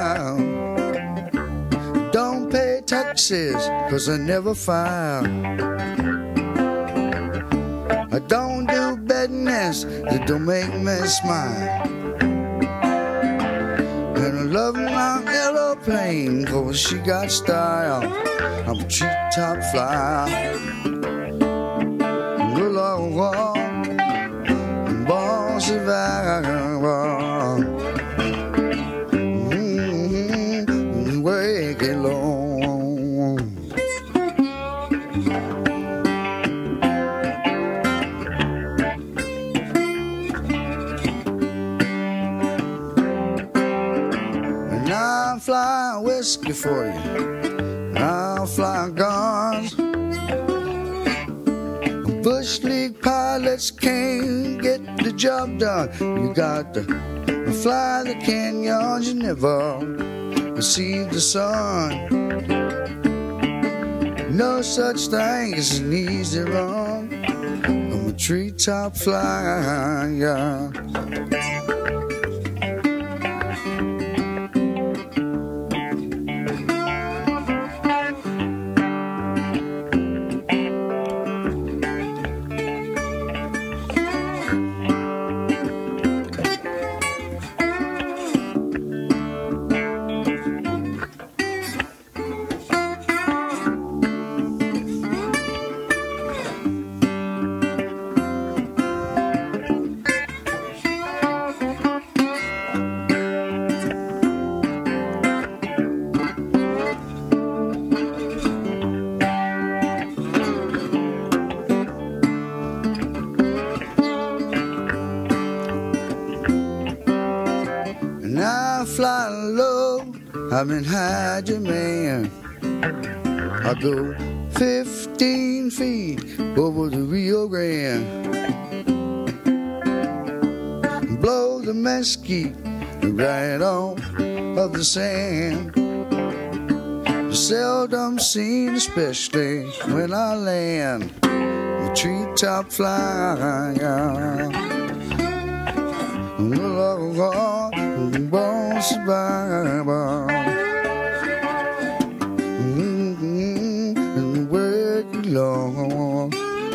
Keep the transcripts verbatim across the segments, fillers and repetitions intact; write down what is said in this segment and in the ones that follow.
smile. Don't pay taxes, cause I never file. I don't do business that don't make me smile. And I love my aeroplane, cause she got style. I'm a treetop flyer. Well, I walk, born survivor. Mm-hmm, wake it long. And I'll fly whiskey for you. I'll fly guns. Bush League pilots can't get the job done. You got to fly the canyons, you never see the sun. No such thing as an easy run. I'm a treetop flyer. I fly low, I'm in high demand. I go fifteen feet over the Rio Grande. Blow the mesquite right off of the sand. Seldom seen, especially when I land. The treetop flyer. Born survivor. Mm-hmm, work long.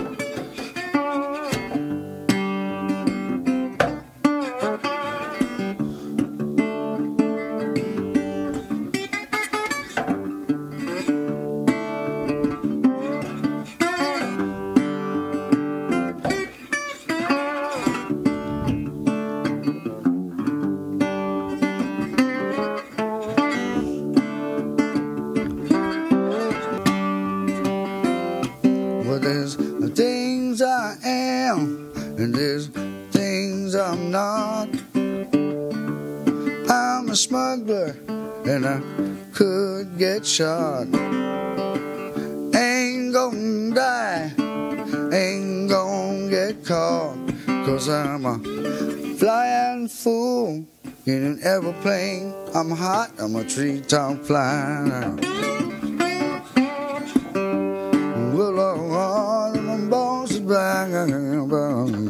Well, there's things I am, and there's things I'm not. I'm a smuggler, and I could get shot. Ain't gonna die, ain't gonna get caught, 'cause I'm a flying fool in an aeroplane. I'm hot, I'm a treetop flyer. Well, I'm born to